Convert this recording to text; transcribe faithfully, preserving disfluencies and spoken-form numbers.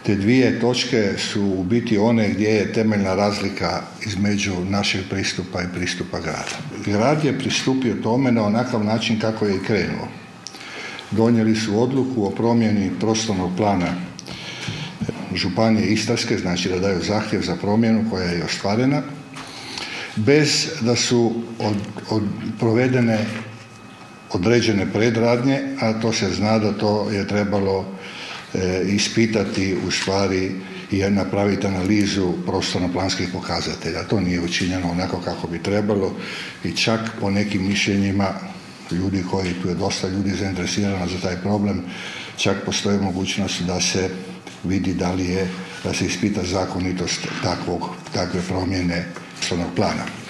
Te dvije točke su u biti one gdje je temeljna razlika između našeg pristupa i pristupa grada. Grad je pristupio tome na onakav način kako je i krenuo. Donijeli su odluku o promjeni prostornog plana Županije Istarske, znači da daju zahtjev za promjenu koja je ostvarena, bez da su od, od provedene određene predradnje, a to se zna da to je trebalo e, ispitati u stvari i napraviti analizu prostorno-planskih pokazatelja. To nije učinjeno onako kako bi trebalo i čak po nekim mišljenjima ljudi koji, tu je dosta ljudi zainteresirano za taj problem, čak postoji mogućnost da se vidi da li je, da se ispita zakonitost takvog, takve promjene prostornog plana.